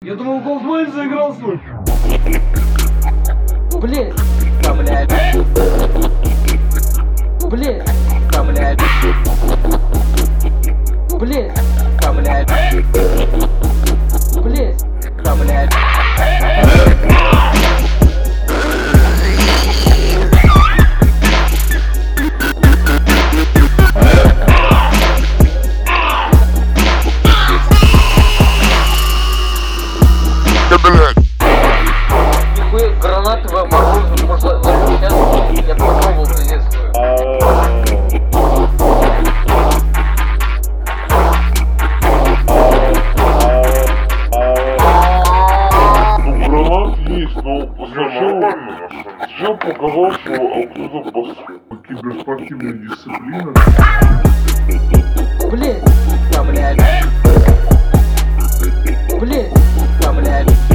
Я думал, Голдмейн заиграл свой. Блять, да, блять. Блять, да, блять. Блять, да, блять. Блять, да, блять. Нихуя гранатовое мороженое, может, сейчас я попробовал советскую. Гранат есть, но сначала показал, что откуда киберспортивная дисциплина. Блять, да, блять. Блять, да, блять.